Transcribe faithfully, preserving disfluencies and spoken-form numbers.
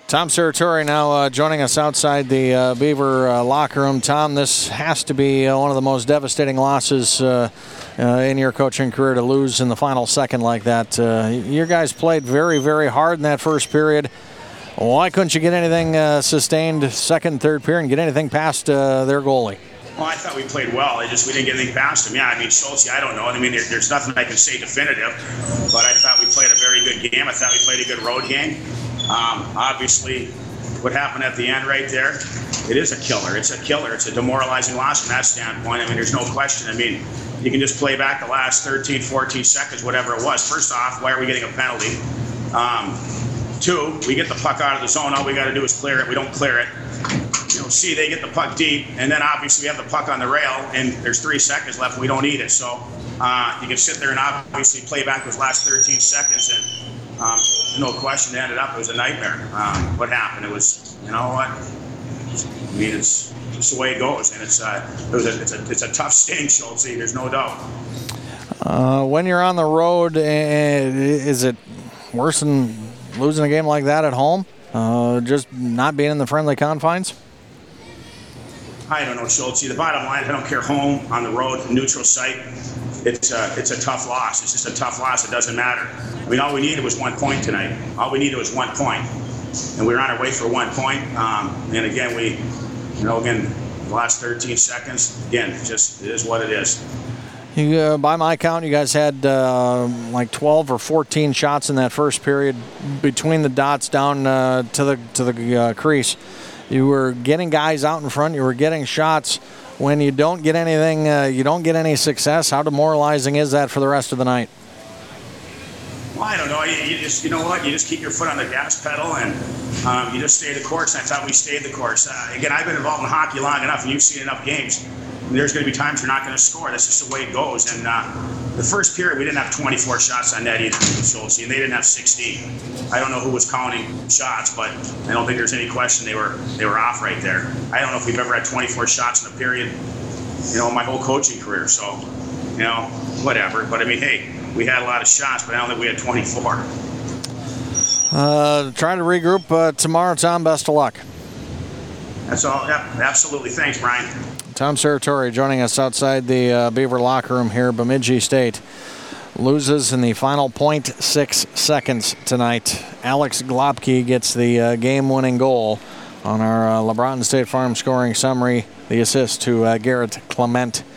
Tom Serratore now uh, joining us outside the uh, Beaver uh, locker room. Tom, this has to be uh, one of the most devastating losses uh, uh, in your coaching career, to lose in the final second like that. Uh, your guys played very, very hard in that first period. Why couldn't you get anything uh, sustained second and third period and get anything past uh, their goalie? Well, I thought we played well. I just we didn't get anything past him. Yeah, I mean, Schultz, I don't know. I mean, there, there's nothing I can say definitive, but I thought we played a very good game. I thought we played a good road game. Um, obviously, what happened at the end right there, it is a killer. It's a killer. It's a demoralizing loss from that standpoint. I mean, there's no question. I mean, you can just play back the last thirteen, fourteen seconds, whatever it was. First off, why are we getting a penalty? Um, two, we get the puck out of the zone. All we got to do is clear it. We don't clear it. You know, see, they get the puck deep, and then obviously we have the puck on the rail, and there's three seconds left, and we don't need it. So uh, you can sit there and obviously play back those last thirteen seconds, and um, no question, it ended up, it was a nightmare. Um, what happened? It was, you know what? I mean, it's just the way it goes, and it's uh, it was a, it's a it's a tough sting, Schultz. There's no doubt. Uh, when you're on the road, is it worse than losing a game like that at home? Uh, just not being in the friendly confines? I don't know, Schultz. The bottom line, I don't care home, on the road, neutral site. It's a, it's a tough loss. It's just a tough loss. It doesn't matter. I mean, all we needed was one point tonight. All we needed was one point. And we were on our way for one point. Um, and again, we, you know, again, the last thirteen seconds, again, just it is what it is. You, uh, by my count, you guys had uh, like twelve or fourteen shots in that first period between the dots down uh, to the to the uh, crease. You were getting guys out in front. You were getting shots. When you don't get anything, uh, you don't get any success. How demoralizing is that for the rest of the night? Well, I don't know. You, you just, you know what? You just keep your foot on the gas pedal, and um, you just stay the course. And that's how we stayed the course. Uh, again, I've been involved in hockey long enough, and you've seen enough games. There's going to be times you're not going to score. That's just the way it goes. And uh, the first period, we didn't have twenty-four shots on net either, Schultz, and they didn't have sixteen. I don't know who was counting shots, but I don't think there's any question they were they were off right there. I don't know if we've ever had twenty-four shots in a period, you know, my whole coaching career. So, you know, whatever. But I mean, hey, we had a lot of shots, but I don't think we had twenty-four. Uh, trying to regroup uh, tomorrow, Tom. Best of luck. That's all. Yep, absolutely. Thanks, Brian. Tom Serratore joining us outside the uh, Beaver locker room here. Bemidji State loses in the final point six seconds tonight. Alex Glopke gets the uh, game-winning goal on our uh, LeBron State Farm scoring summary. The assist to uh, Garrett Clement.